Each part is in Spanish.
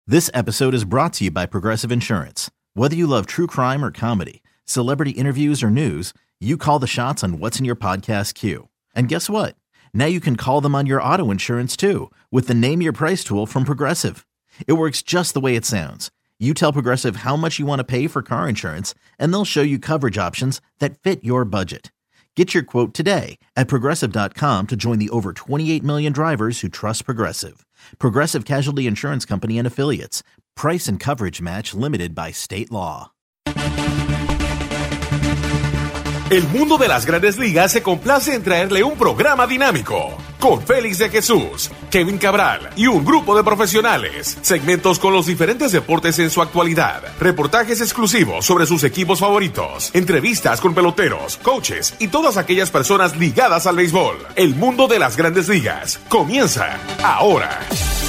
This episode is brought to you by Progressive Insurance. Whether you love true crime or comedy, celebrity interviews or news, you call the shots on what's in your podcast queue. And guess what? Now you can call them on your auto insurance too with the Name Your Price tool from Progressive. It works just the way it sounds. You tell Progressive how much you want to pay for car insurance, and they'll show you coverage options that fit your budget. Get your quote today at Progressive.com to join the over 28 million drivers who trust Progressive. Progressive Casualty Insurance Company and Affiliates. Price and coverage match limited by state law. El mundo de las grandes ligas se complace en traerle un programa dinámico, con Félix de Jesús, Kevin Cabral y un grupo de profesionales. Segmentos con los diferentes deportes en su actualidad, reportajes exclusivos sobre sus equipos favoritos, entrevistas con peloteros, coaches y todas aquellas personas ligadas al béisbol. El mundo de las grandes ligas comienza ahora.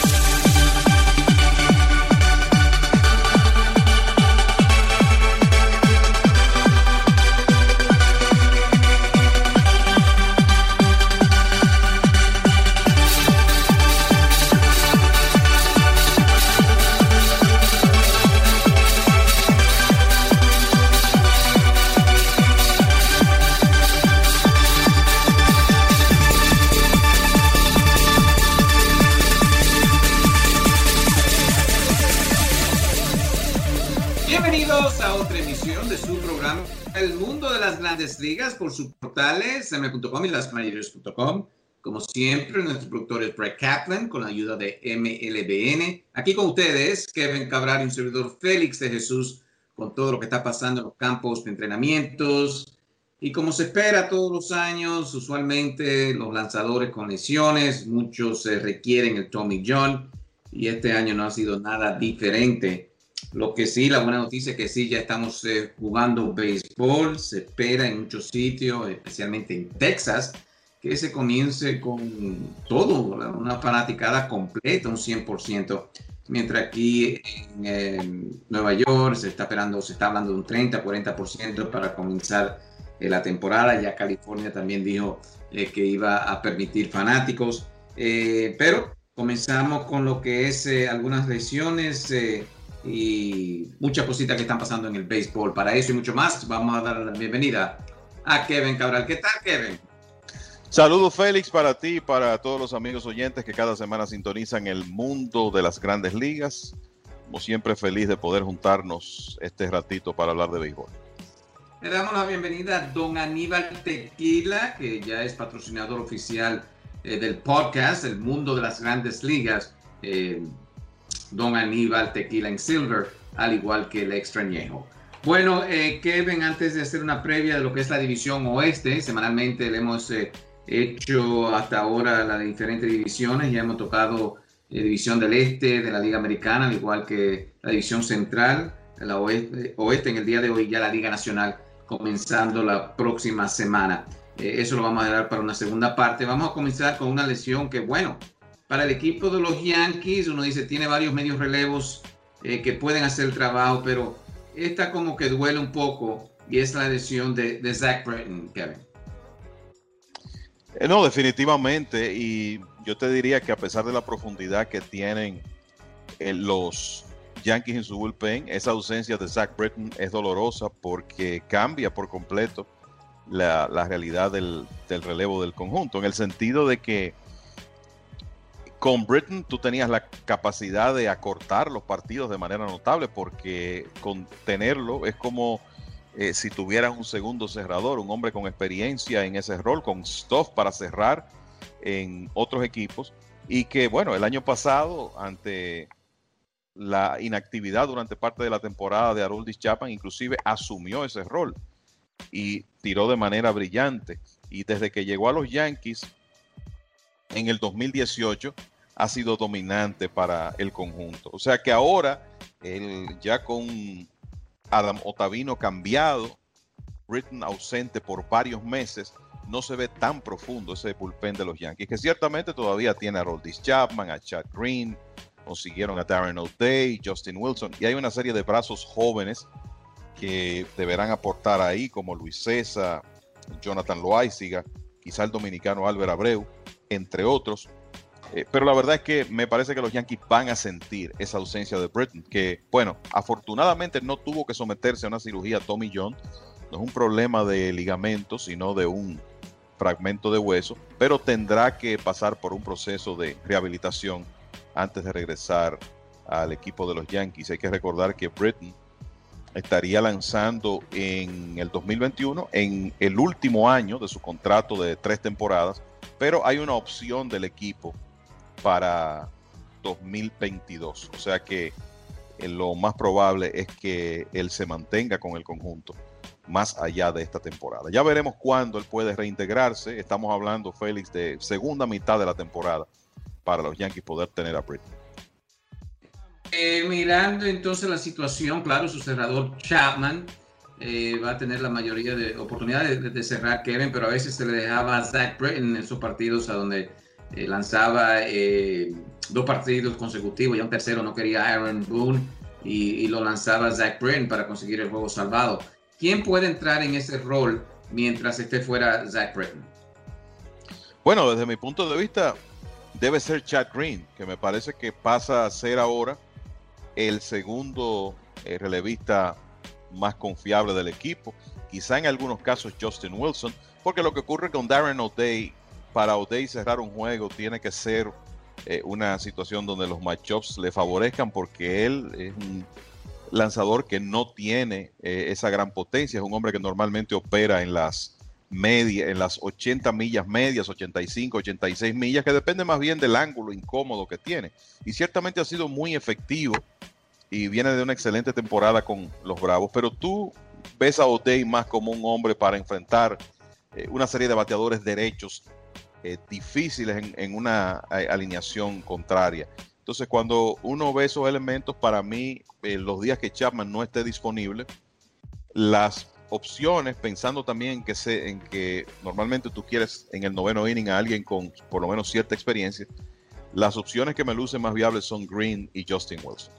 Bienvenidos a otra emisión de su programa El Mundo de las Grandes Ligas por sus portales m.com y lasmanagers.com. Como siempre, nuestro productor es Brett Kaplan con la ayuda de MLBN. Aquí con ustedes, Kevin Cabral y un servidor Félix de Jesús con todo lo que está pasando en los campos de entrenamientos. Y como se espera todos los años, usualmente los lanzadores con lesiones, muchos requieren el Tommy John y este año no ha sido nada diferente. Lo que sí, la buena noticia es que sí, ya estamos jugando béisbol. Se espera en muchos sitios, especialmente en Texas, que se comience con todo, una fanaticada completa, un 100%. Mientras aquí en Nueva York se está hablando de un 30-40% para comenzar la temporada. Ya California también dijo que iba a permitir fanáticos. Pero comenzamos con lo que es algunas lesiones y muchas cositas que están pasando en el béisbol. Para eso y mucho más, vamos a dar la bienvenida a Kevin Cabral. ¿Qué tal, Kevin? Saludos, Félix, para ti y para todos los amigos oyentes que cada semana sintonizan el mundo de las grandes ligas. Como siempre, feliz de poder juntarnos este ratito para hablar de béisbol. Le damos la bienvenida a don Aníbal Tequila, que ya es patrocinador oficial del podcast El Mundo de las Grandes Ligas. Don Aníbal Tequila en Silver, al igual que el Extrañejo. Bueno, Kevin, antes de hacer una previa de lo que es la división oeste, semanalmente le hemos hecho hasta ahora las diferentes divisiones. Ya hemos tocado división del este de la Liga Americana, al igual que la división central, la oeste en el día de hoy, ya la Liga Nacional comenzando la próxima semana. Eso lo vamos a dar para una segunda parte. Vamos a comenzar con una lesión que, bueno, para el equipo de los Yankees, uno dice, tiene varios medios relevos que pueden hacer el trabajo, pero esta como que duele un poco, y es la lesión de Zach Britton, Kevin. No, definitivamente, y yo te diría que a pesar de la profundidad que tienen los Yankees en su bullpen, esa ausencia de Zach Britton es dolorosa porque cambia por completo la realidad del relevo del conjunto, en el sentido de que con Britton tú tenías la capacidad de acortar los partidos de manera notable, porque con tenerlo es como si tuvieras un segundo cerrador, un hombre con experiencia en ese rol, con stuff para cerrar en otros equipos, y que bueno, el año pasado ante la inactividad durante parte de la temporada de Aroldis Chapman, inclusive asumió ese rol y tiró de manera brillante, y desde que llegó a los Yankees en el 2018 ha sido dominante para el conjunto. O sea que ahora, ya con Adam Ottavino cambiado, Britton ausente por varios meses, no se ve tan profundo ese bullpen de los Yankees, que ciertamente todavía tiene a Aroldis Chapman, a Chad Green, consiguieron a Darren O'Day, Justin Wilson, y hay una serie de brazos jóvenes que deberán aportar ahí, como Luis César, Jonathan Loáisiga, quizá el dominicano Álvaro Abreu, entre otros. Pero la verdad es que me parece que los Yankees van a sentir esa ausencia de Britton, que, bueno, afortunadamente no tuvo que someterse a una cirugía Tommy John. No es un problema de ligamentos, sino de un fragmento de hueso, pero tendrá que pasar por un proceso de rehabilitación antes de regresar al equipo de los Yankees. Hay que recordar que Britton estaría lanzando en el 2021, en el último año de su contrato de 3 temporadas, pero hay una opción del equipo para 2022. O sea que lo más probable es que él se mantenga con el conjunto más allá de esta temporada. Ya veremos cuándo él puede reintegrarse. Estamos hablando, Félix, de segunda mitad de la temporada para los Yankees poder tener a Britton. Mirando entonces la situación, claro, su cerrador Chapman va a tener la mayoría de oportunidades de cerrar Kevin, pero a veces se le dejaba a Zach Britton en esos partidos a donde lanzaba 2 partidos consecutivos, ya un tercero no quería Aaron Boone y lo lanzaba Zach Britton para conseguir el juego salvado. ¿Quién puede entrar en ese rol mientras esté fuera Zach Britton? Bueno, desde mi punto de vista debe ser Chad Green, que me parece que pasa a ser ahora el segundo relevista más confiable del equipo. Quizá en algunos casos Justin Wilson, porque lo que ocurre con Darren O'Day, para O'Day cerrar un juego tiene que ser una situación donde los matchups le favorezcan, porque él es un lanzador que no tiene esa gran potencia. Es un hombre que normalmente opera en las medias, en las 80 millas medias, 85, 86 millas, que depende más bien del ángulo incómodo que tiene. Y ciertamente ha sido muy efectivo y viene de una excelente temporada con los Bravos, pero tú ves a O'Day más como un hombre para enfrentar una serie de bateadores derechos difíciles en una alineación contraria. Entonces, cuando uno ve esos elementos, para mí, los días que Chapman no esté disponible, las opciones, pensando también en que normalmente tú quieres en el 9º inning a alguien con por lo menos cierta experiencia, las opciones que me lucen más viables son Green y Justin Wilson.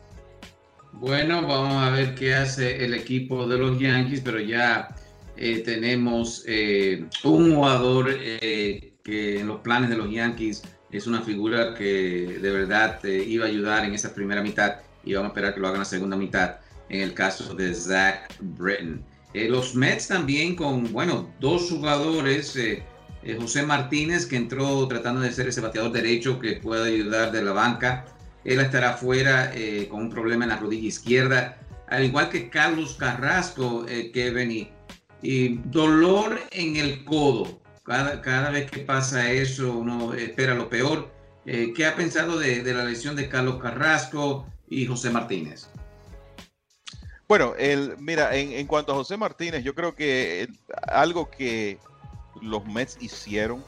Bueno, vamos a ver qué hace el equipo de los Yankees, pero ya tenemos un jugador que en los planes de los Yankees es una figura que de verdad iba a ayudar en esa primera mitad y vamos a esperar que lo haga en la segunda mitad en el caso de Zach Britton. Los Mets también con, bueno, 2 jugadores, José Martínez, que entró tratando de ser ese bateador derecho que puede ayudar de la banca. Él estará fuera con un problema en la rodilla izquierda, al igual que Carlos Carrasco, Kevin, y dolor en el codo. Cada vez que pasa eso, uno espera lo peor. ¿Qué ha pensado de la lesión de Carlos Carrasco y José Martínez? Bueno, mira, en cuanto a José Martínez, yo creo que algo que los Mets hicieron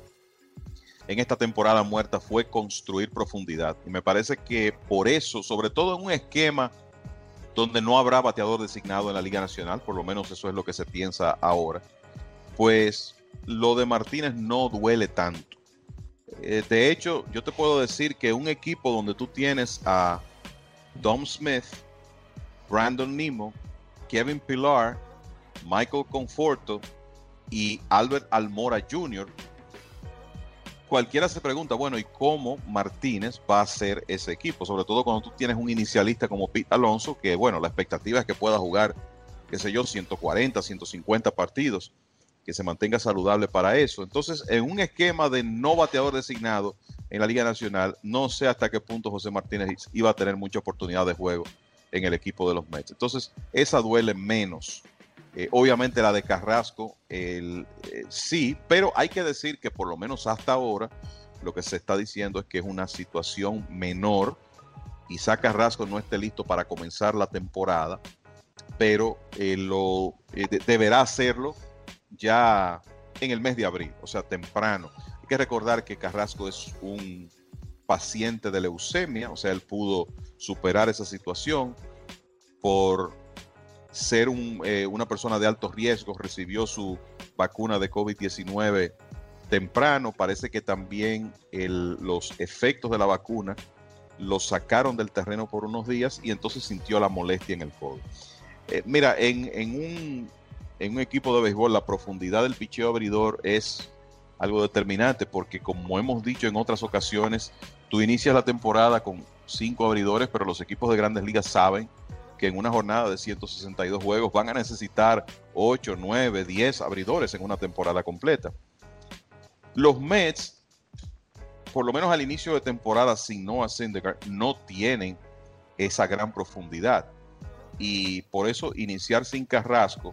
en esta temporada muerta fue construir profundidad. Y me parece que por eso, sobre todo en un esquema donde no habrá bateador designado en la Liga Nacional, por lo menos eso es lo que se piensa ahora, pues lo de Martínez no duele tanto. De hecho, yo te puedo decir que un equipo donde tú tienes a Dom Smith, Brandon Nimmo, Kevin Pillar, Michael Conforto y Albert Almora Jr., cualquiera se pregunta, bueno, ¿y cómo Martínez va a ser ese equipo? Sobre todo cuando tú tienes un inicialista como Pete Alonso, que bueno, la expectativa es que pueda jugar, qué sé yo, 140, 150 partidos, que se mantenga saludable para eso. Entonces, en un esquema de no bateador designado en la Liga Nacional, no sé hasta qué punto José Martínez iba a tener mucha oportunidad de juego en el equipo de los Mets. Entonces, esa duele menos. Obviamente la de Carrasco, sí, pero hay que decir que por lo menos hasta ahora lo que se está diciendo es que es una situación menor. Quizá Carrasco no esté listo para comenzar la temporada, pero deberá hacerlo ya en el mes de abril, o sea, temprano. Hay que recordar que Carrasco es un paciente de leucemia, o sea, él pudo superar esa situación por ser una persona de alto riesgo, recibió su vacuna de COVID-19 temprano. Parece que también los efectos de la vacuna los sacaron del terreno por unos días y entonces sintió la molestia en el codo. Mira, en un equipo de béisbol la profundidad del picheo abridor es algo determinante, porque como hemos dicho en otras ocasiones, tú inicias la temporada con 5 abridores, pero los equipos de Grandes Ligas saben que en una jornada de 162 juegos van a necesitar 8, 9, 10 abridores en una temporada completa. Los Mets, por lo menos al inicio de temporada sin Noah Syndergaard, no tienen esa gran profundidad, y por eso iniciar sin Carrasco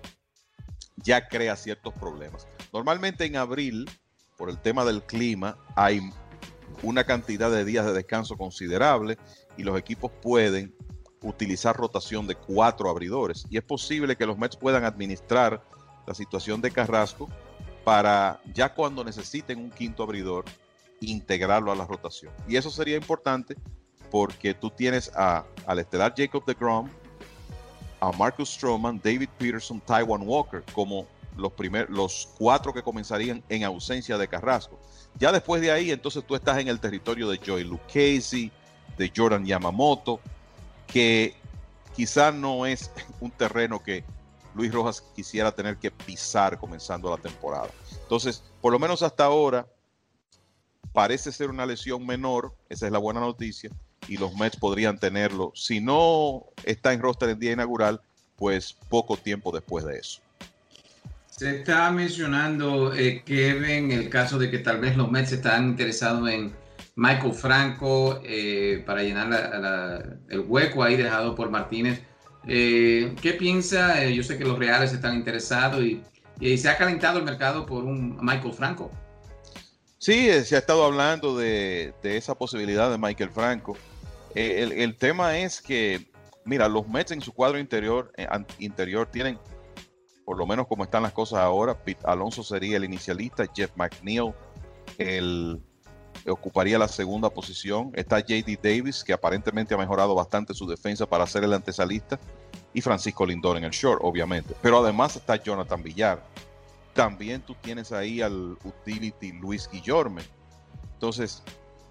ya crea ciertos problemas. Normalmente en abril, por el tema del clima, hay una cantidad de días de descanso considerable y los equipos pueden utilizar rotación de 4 abridores, y es posible que los Mets puedan administrar la situación de Carrasco para ya cuando necesiten un quinto abridor integrarlo a la rotación. Y eso sería importante porque tú tienes al estelar Jacob deGrom, a Marcus Stroman, David Peterson, Taijuan Walker como los 4 que comenzarían en ausencia de Carrasco. Ya después de ahí, entonces tú estás en el territorio de Joey Lucchesi, de Jordan Yamamoto, que quizá no es un terreno que Luis Rojas quisiera tener que pisar comenzando la temporada. Entonces, por lo menos hasta ahora, parece ser una lesión menor, esa es la buena noticia, y los Mets podrían tenerlo, si no está en roster en día inaugural, pues poco tiempo después de eso. Se está mencionando, Kevin, el caso de que tal vez los Mets están interesados en Michael Franco para llenar el hueco ahí dejado por Martínez. ¿Qué piensa? Yo sé que los Reales están interesados y se ha calentado el mercado por un Michael Franco. Sí, se ha estado hablando de esa posibilidad de Michael Franco. El tema es que, mira, los Mets en su cuadro interior tienen, por lo menos como están las cosas ahora, Pete Alonso sería el inicialista, Jeff McNeil ocuparía la segunda posición, está J.D. Davis, que aparentemente ha mejorado bastante su defensa para ser el antesalista, y Francisco Lindor en el short, obviamente. Pero además está Jonathan Villar. También tú tienes ahí al utility Luis Guillorme. Entonces,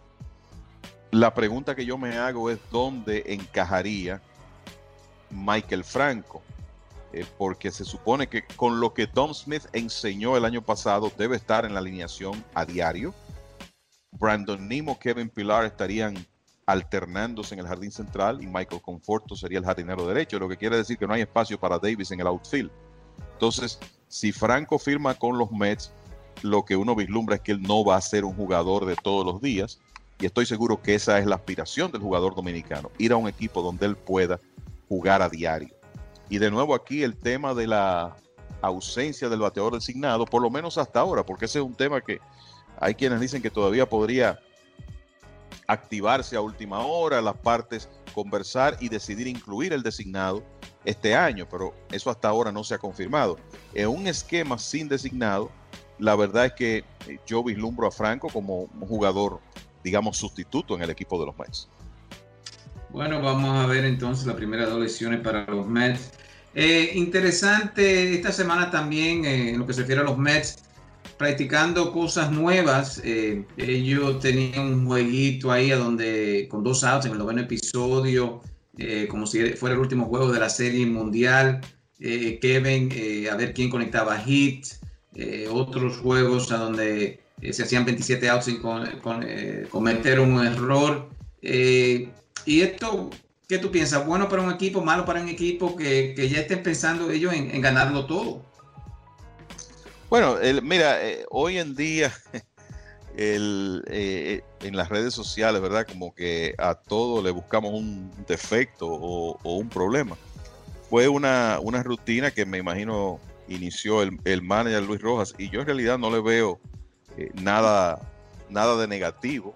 la pregunta que yo me hago es ¿dónde encajaría Michael Franco? Porque se supone que con lo que Dom Smith enseñó el año pasado debe estar en la alineación a diario. Brandon Nimmo, Kevin Pillar estarían alternándose en el jardín central y Michael Conforto sería el jardinero derecho, lo que quiere decir que no hay espacio para Davis en el outfield. Entonces, si Franco firma con los Mets, lo que uno vislumbra es que él no va a ser un jugador de todos los días, y estoy seguro que esa es la aspiración del jugador dominicano, ir a un equipo donde él pueda jugar a diario. Y de nuevo aquí el tema de la ausencia del bateador designado, por lo menos hasta ahora, porque ese es un tema que hay quienes dicen que todavía podría activarse a última hora, las partes conversar y decidir incluir el designado este año, pero eso hasta ahora no se ha confirmado. En un esquema sin designado, la verdad es que yo vislumbro a Franco como un jugador, digamos, sustituto en el equipo de los Mets. Bueno, vamos a ver entonces las primeras 2 lesiones para los Mets. Interesante esta semana también en lo que se refiere a los Mets, practicando cosas nuevas. Ellos tenían un jueguito ahí con 2 outs en el 9º episodio, como si fuera el último juego de la Serie Mundial. Kevin, a ver quién conectaba hit. Otros juegos a donde se hacían 27 outs sin cometer un error. Y esto, ¿qué tú piensas? ¿Bueno para un equipo, malo para un equipo que ya estén pensando ellos en ganarlo todo? Bueno, mira, hoy en día en las redes sociales, ¿verdad? Como que a todo le buscamos un defecto o un problema. Fue una rutina que me imagino inició el manager Luis Rojas, y yo en realidad no le veo nada de negativo.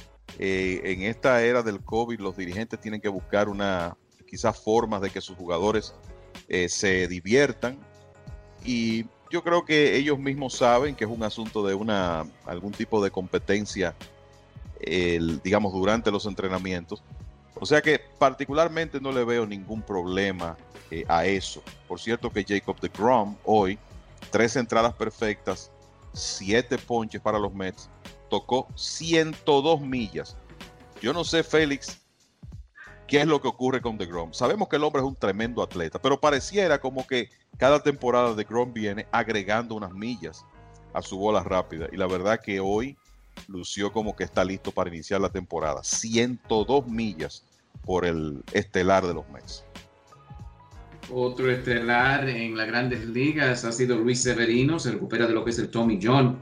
En esta era del COVID, los dirigentes tienen que buscar quizás formas de que sus jugadores se diviertan, y yo creo que ellos mismos saben que es un asunto de algún tipo de competencia, digamos, durante los entrenamientos. O sea que particularmente no le veo ningún problema a eso. Por cierto que Jacob deGrom hoy, 3 entradas perfectas, 7 ponches para los Mets, tocó 102 millas. Yo no sé, Félix, qué es lo que ocurre con deGrom. Sabemos que el hombre es un tremendo atleta, pero pareciera como que cada temporada deGrom viene agregando unas millas. a su bola rápida. Y la verdad que hoy lució como que está listo para iniciar la temporada. 102 millas por el estelar de los Mets. Otro estelar en las grandes ligas ha sido Luis Severino. Se recupera de lo que es el Tommy John.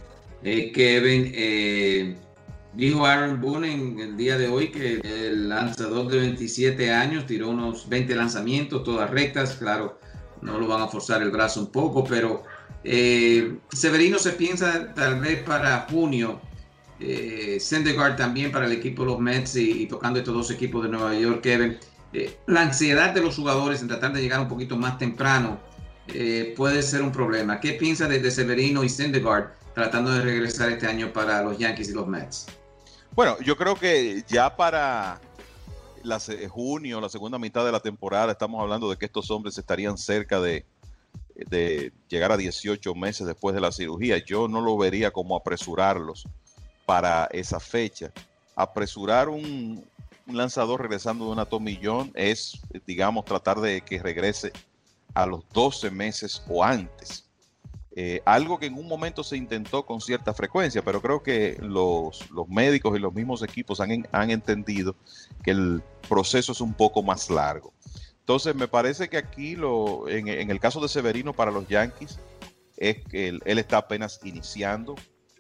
Kevin, dijo Aaron Boone en el día de hoy que el lanzador de 27 años tiró unos 20 lanzamientos, todas rectas. Claro, no lo van a forzar el brazo un poco, pero Severino se piensa tal vez para junio. Syndergaard también para el equipo de los Mets y tocando estos dos equipos de Nueva York, Kevin. La ansiedad de los jugadores en tratar de llegar un poquito más temprano puede ser un problema. ¿Qué piensa de Severino y Syndergaard tratando de regresar este año para los Yankees y los Mets? Bueno, yo creo que ya para junio, la segunda mitad de la temporada, estamos hablando de que estos hombres estarían cerca de llegar a 18 meses después de la cirugía. Yo no lo vería como apresurarlos para esa fecha. Apresurar un lanzador regresando de una Tommy John es, digamos, tratar de que regrese a los 12 meses o antes. Algo que en un momento se intentó con cierta frecuencia, pero creo que los médicos y los mismos equipos han entendido que el proceso es un poco más largo. Entonces, me parece que aquí, en el caso de Severino para los Yankees, es que él está apenas iniciando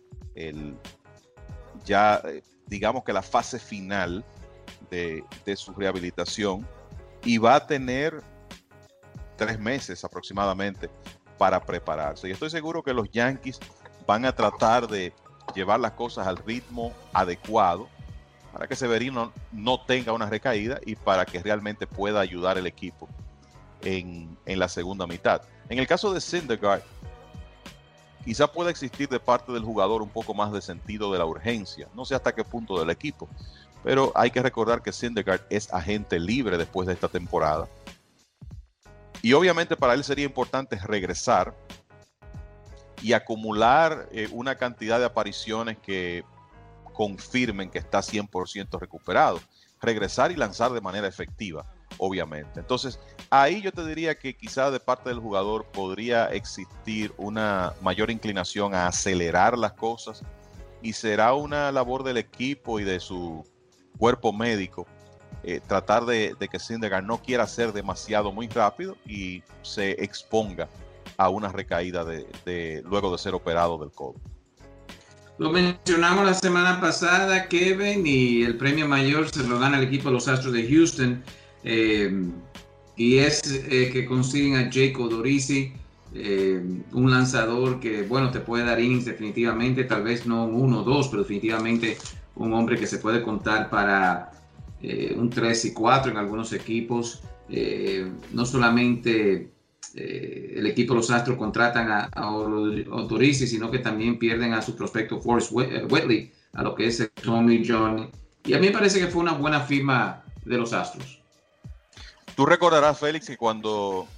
digamos que la fase final de su rehabilitación, y va a tener 3 meses aproximadamente para prepararse. Y estoy seguro que los Yankees van a tratar de llevar las cosas al ritmo adecuado para que Severino no tenga una recaída y para que realmente pueda ayudar el equipo en la segunda mitad. En el caso de Syndergaard, quizá pueda existir de parte del jugador un poco más de sentido de la urgencia. No sé hasta qué punto del equipo, pero hay que recordar que Syndergaard es agente libre después de esta temporada. Y obviamente para él sería importante regresar y acumular una cantidad de apariciones que confirmen que está 100% recuperado. Regresar y lanzar de manera efectiva, obviamente. Entonces, ahí yo te diría que quizá de parte del jugador podría existir una mayor inclinación a acelerar las cosas, y será una labor del equipo y de su cuerpo médico tratar de que Syndergaard no quiera ser demasiado muy rápido y se exponga a una recaída luego de ser operado del codo. Lo mencionamos la semana pasada, Kevin, y el premio mayor se lo gana el equipo de los Astros de Houston, y es que consiguen a Jake Odorizzi, un lanzador que, bueno, te puede dar innings definitivamente, tal vez no 1 o 2, pero definitivamente un hombre que se puede contar para un 3 y 4 en algunos equipos. No solamente el equipo de los Astros contratan a Odorizzi, sino que también pierden a su prospecto Forrest Whitley, a lo que es el Tommy John. Y a mí me parece que fue una buena firma de los Astros. Tú recordarás, Félix, que cuando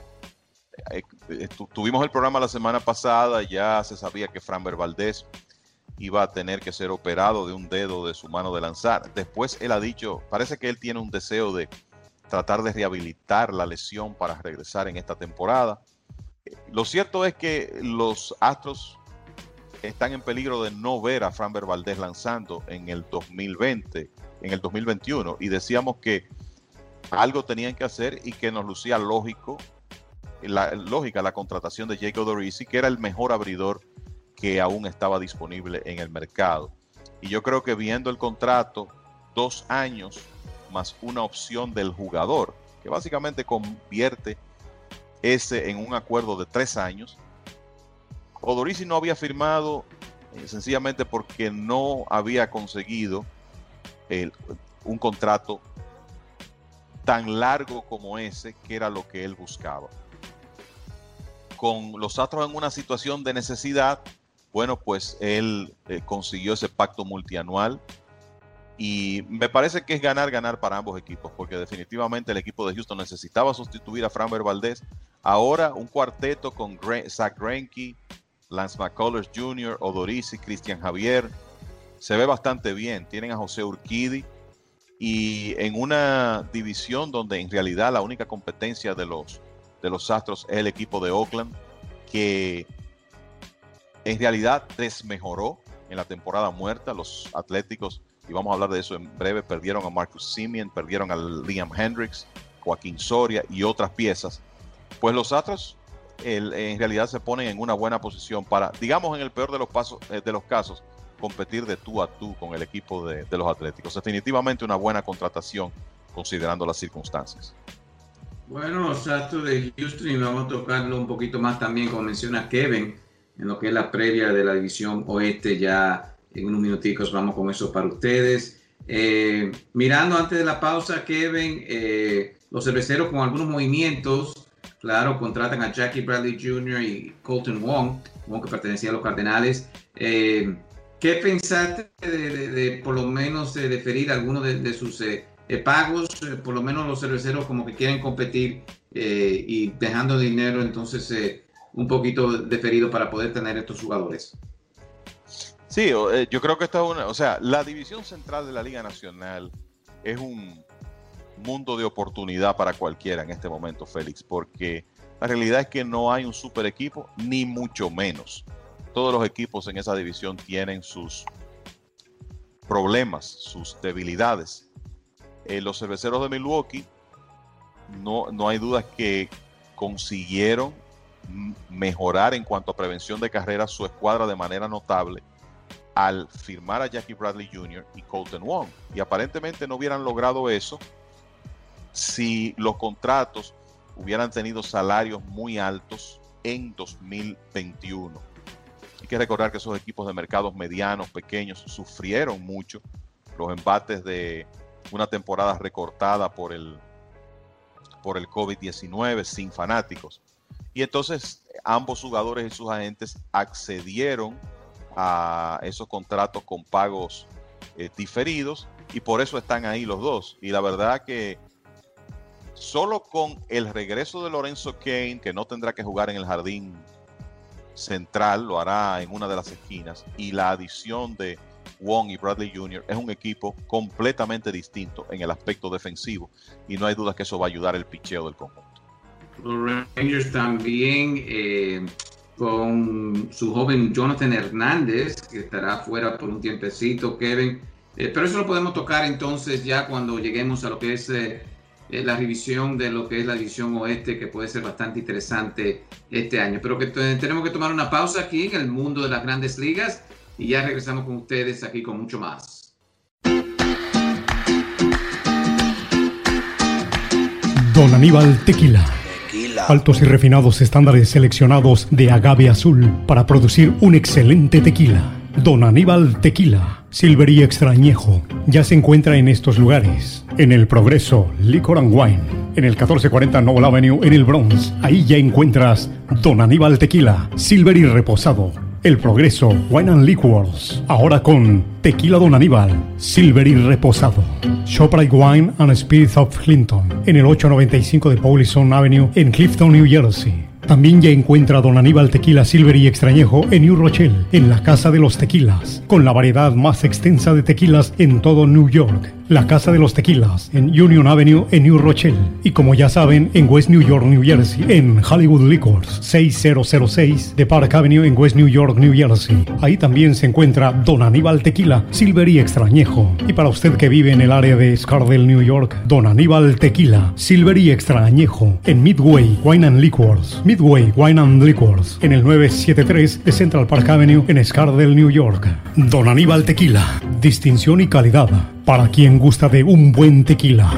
tuvimos el programa la semana pasada, ya se sabía que Framber Valdez iba a tener que ser operado de un dedo de su mano de lanzar. Después él ha dicho, parece que él tiene un deseo de tratar de rehabilitar la lesión para regresar en esta temporada. Lo cierto es que los Astros están en peligro de no ver a Framber Valdez lanzando en el 2020, en el 2021, y decíamos que algo tenían que hacer y que nos lucía lógica la contratación de Jake Odorizzi, que era el mejor abridor que aún estaba disponible en el mercado. Y yo creo que viendo el contrato, 2 años más una opción del jugador, que básicamente convierte ese en un acuerdo de 3 años. Odorizzi no había firmado sencillamente porque no había conseguido un contrato tan largo como ese, que era lo que él buscaba. Con los Astros en una situación de necesidad, bueno, pues él consiguió ese pacto multianual, y me parece que es ganar para ambos equipos, porque definitivamente el equipo de Houston necesitaba sustituir a Framber Valdez. Ahora un cuarteto con Zach Greinke, Lance McCullers Jr., Odorizzi, Cristian Javier, se ve bastante bien. Tienen a José Urquidy, y en una división donde en realidad la única competencia de los Astros es el equipo de Oakland, que en realidad desmejoró en la temporada muerta. Los Atléticos, y vamos a hablar de eso en breve, perdieron a Marcus Semien, perdieron a Liam Hendricks, Joaquín Soria y otras piezas. Pues los Astros en realidad se ponen en una buena posición para, digamos, en el peor de los casos, competir de tú a tú con el equipo de los Atléticos. Definitivamente una buena contratación considerando las circunstancias. Bueno, los Astros de Houston, y vamos a tocarlo un poquito más también, como menciona Kevin, en lo que es la previa de la división oeste. Ya en unos minuticos vamos con eso para ustedes. Mirando antes de la pausa, Kevin, los cerveceros con algunos movimientos, claro, contratan a Jackie Bradley Jr. y Colton Wong que pertenecía a los Cardenales. ¿Qué pensaste de por lo menos deferir algunos de sus pagos? Por lo menos los cerveceros como que quieren competir y dejando dinero entonces un poquito deferido para poder tener estos jugadores. Sí, yo creo que esta es la división central de la Liga Nacional es un mundo de oportunidad para cualquiera en este momento, Félix, porque la realidad es que no hay un super equipo, ni mucho menos. Todos los equipos en esa división tienen sus problemas, sus debilidades. Los cerveceros de Milwaukee, no hay dudas que consiguieron mejorar en cuanto a prevención de carreras su escuadra de manera notable al firmar a Jackie Bradley Jr. y Colton Wong. Y aparentemente no hubieran logrado eso si los contratos hubieran tenido salarios muy altos en 2021. Hay que recordar que esos equipos de mercados medianos, pequeños, sufrieron mucho los embates de una temporada recortada por el COVID-19 sin fanáticos. Y entonces ambos jugadores y sus agentes accedieron a esos contratos con pagos diferidos, y por eso están ahí los dos. Y la verdad que solo con el regreso de Lorenzo Cain, que no tendrá que jugar en el jardín central, lo hará en una de las esquinas, y la adición de Wong y Bradley Jr., es un equipo completamente distinto en el aspecto defensivo, y no hay duda que eso va a ayudar el picheo del conjunto. Los Rangers también con su joven Jonathan Hernández, que estará fuera por un tiempecito, Kevin, pero eso lo podemos tocar entonces ya cuando lleguemos a lo que es la revisión de lo que es la división oeste, que puede ser bastante interesante este año. Pero que tenemos que tomar una pausa aquí en el mundo de las grandes ligas y ya regresamos con ustedes aquí con mucho más. Don Aníbal Tequila. Altos y refinados estándares seleccionados de agave azul para producir un excelente tequila. Don Aníbal Tequila, Silvery Extra Añejo, ya se encuentra en estos lugares. En El Progreso, Liquor and Wine. En el 1440 Noble Avenue, en el Bronx. Ahí ya encuentras Don Aníbal Tequila, Silvery Reposado. El Progreso, Wine and Liquors. Ahora con Tequila Don Aníbal, Silvery Reposado. ShopRite Wine and Spirits of Clinton. En el 895 de Paulison Avenue, en Clifton, New Jersey. También ya encuentra Don Aníbal Tequila Silvery Extrañejo en New Rochelle, en la Casa de los Tequilas, con la variedad más extensa de tequilas en todo New York. La Casa de los Tequilas, en Union Avenue, en New Rochelle. Y como ya saben, en West New York, New Jersey, en Hollywood Liquors, 6006 de Park Avenue, en West New York, New Jersey. Ahí también se encuentra Don Aníbal Tequila Silvery Extrañejo. Y para usted que vive en el área de Scardale, New York, Don Aníbal Tequila Silvery Extrañejo, en Midway Wine and Liquors. Midway Wine and Liquors, en el 973 de Central Park Avenue, en Scardale, New York. Don Aníbal Tequila, distinción y calidad para quien gusta de un buen tequila.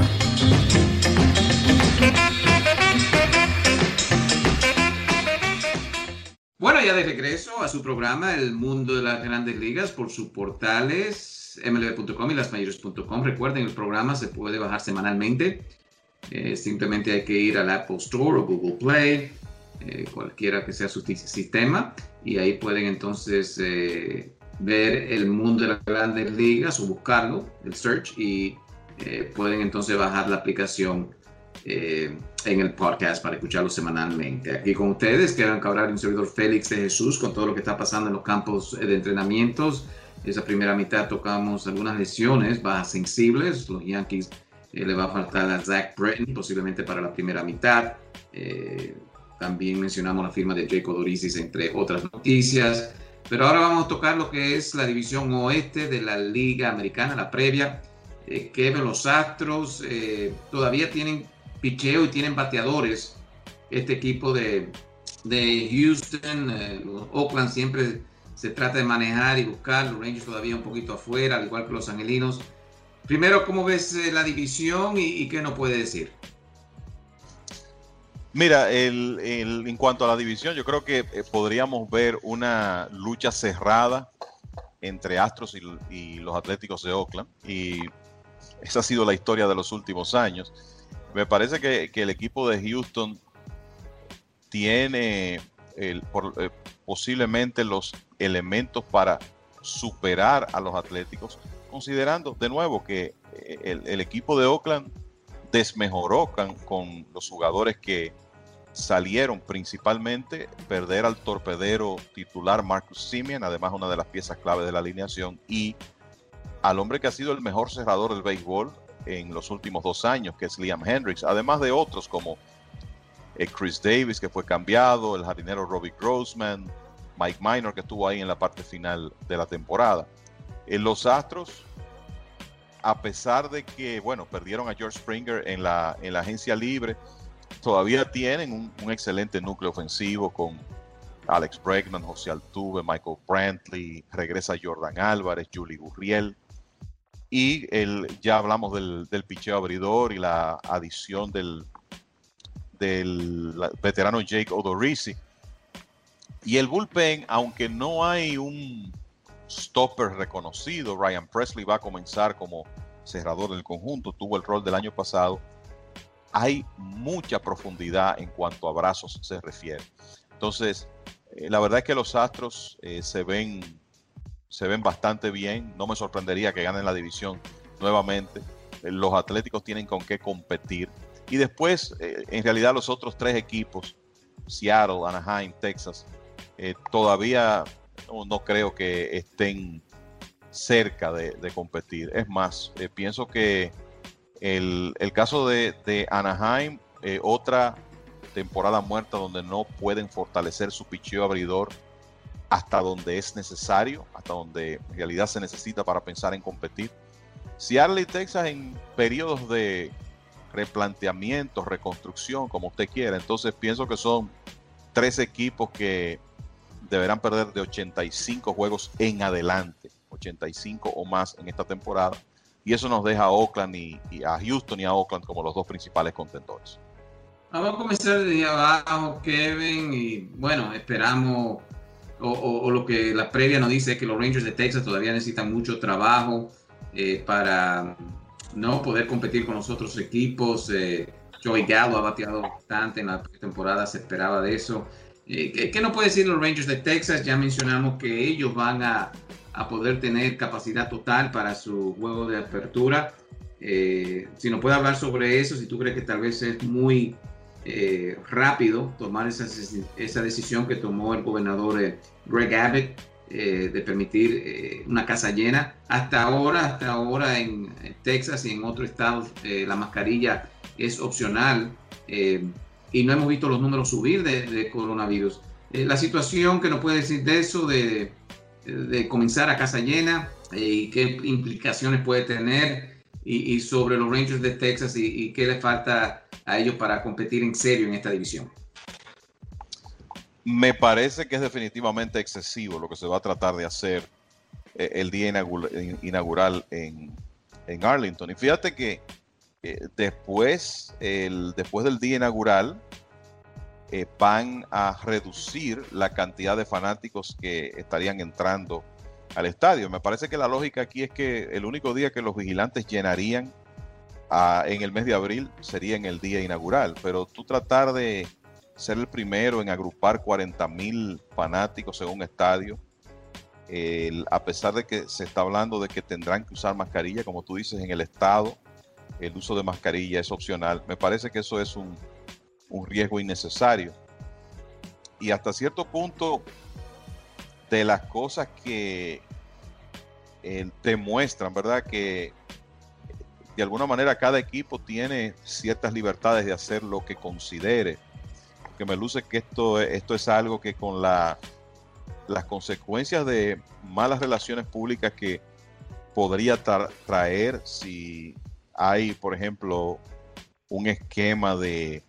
Bueno, ya de regreso a su programa El Mundo de las Grandes Ligas por sus portales mlb.com y lasmayores.com. Recuerden, el programa se puede bajar semanalmente. Simplemente hay que ir al Apple Store o Google Play, cualquiera que sea su sistema, y ahí pueden entonces ver El Mundo de las Grandes Ligas o buscarlo, el search, y pueden entonces bajar la aplicación en el podcast para escucharlo semanalmente. Aquí con ustedes, Kevin Cabral y un servidor Félix de Jesús, con todo lo que está pasando en los campos de entrenamientos. Esa primera mitad tocamos algunas lesiones, bajas sensibles. Los Yankees le va a faltar a Zach Britton posiblemente para la primera mitad. También mencionamos la firma de Jake Odorizzi, entre otras noticias. Pero ahora vamos a tocar lo que es la división oeste de la Liga Americana, la previa. Kevin, los Astros todavía tienen picheo y tienen bateadores. Este equipo de Houston, Oakland siempre se trata de manejar y buscar. Los Rangers todavía un poquito afuera, al igual que los angelinos. Primero, ¿cómo ves la división y qué nos puede decir? Mira, en cuanto a la división, yo creo que podríamos ver una lucha cerrada entre Astros y los Atléticos de Oakland, y esa ha sido la historia de los últimos años. Me parece que el equipo de Houston tiene posiblemente los elementos para superar a los Atléticos, considerando de nuevo que el equipo de Oakland desmejoró con los jugadores que salieron, principalmente perder al torpedero titular Marcus Semien, además una de las piezas clave de la alineación, y al hombre que ha sido el mejor cerrador del béisbol en los últimos 2 años, que es Liam Hendricks, además de otros como Chris Davis, que fue cambiado, el jardinero Robbie Grossman, Mike Minor, que estuvo ahí en la parte final de la temporada. Los Astros, a pesar de que, bueno, perdieron a George Springer en la agencia libre, todavía tienen un excelente núcleo ofensivo con Alex Bregman, José Altuve, Michael Brantley, regresa Jordan Álvarez, Yuli Gurriel, y ya hablamos del picheo abridor y la adición del veterano Jake Odorizzi. Y el bullpen, aunque no hay un stopper reconocido, Ryan Presley va a comenzar como cerrador del conjunto, tuvo el rol del año pasado. Hay mucha profundidad en cuanto a brazos se refiere. Entonces, la verdad es que los Astros se ven bastante bien. No me sorprendería que ganen la división nuevamente. Los Atléticos tienen con qué competir. Y después, en realidad, los otros 3 equipos, Seattle, Anaheim, Texas, todavía no creo que estén cerca de competir. Es más, pienso que el caso de Anaheim, otra temporada muerta donde no pueden fortalecer su picheo abridor hasta donde es necesario, hasta donde en realidad se necesita para pensar en competir. Seattle y Texas en periodos de replanteamiento, reconstrucción, como usted quiera. Entonces pienso que son 3 equipos que deberán perder de 85 juegos en adelante, 85 o más en esta temporada. Y eso nos deja a Oakland y a Houston y a Oakland como los 2 principales contendores. Vamos a comenzar desde abajo, Kevin, y bueno, esperamos, o lo que la previa nos dice es que los Rangers de Texas todavía necesitan mucho trabajo para no poder competir con los otros equipos. Joey Gallo ha bateado bastante en la temporada, se esperaba de eso. ¿Qué nos puede decir los Rangers de Texas? Ya mencionamos que ellos van a poder tener capacidad total para su juego de apertura. Si nos puede hablar sobre eso, si tú crees que tal vez es muy rápido tomar esa decisión que tomó el gobernador Greg Abbott de permitir una casa llena. Hasta ahora en Texas y en otros estados la mascarilla es opcional y no hemos visto los números subir de coronavirus. La situación que nos puede decir de eso, de comenzar a casa llena y qué implicaciones puede tener, y sobre los Rangers de Texas y qué les falta a ellos para competir en serio en esta división. Me parece que es definitivamente excesivo lo que se va a tratar de hacer el día inaugural en Arlington. Y fíjate que después del día inaugural van a reducir la cantidad de fanáticos que estarían entrando al estadio. Me parece que la lógica aquí es que el único día que los vigilantes llenarían en el mes de abril sería en el día inaugural, pero tú tratar de ser el primero en agrupar 40,000 fanáticos en un estadio, a pesar de que se está hablando de que tendrán que usar mascarilla, como tú dices, en el estado el uso de mascarilla es opcional. Me parece que eso es un riesgo innecesario, y hasta cierto punto de las cosas que te muestran, ¿verdad?, que de alguna manera cada equipo tiene ciertas libertades de hacer lo que considere, que me luce que esto es algo que con la las consecuencias de malas relaciones públicas que podría traer si hay, por ejemplo, un esquema de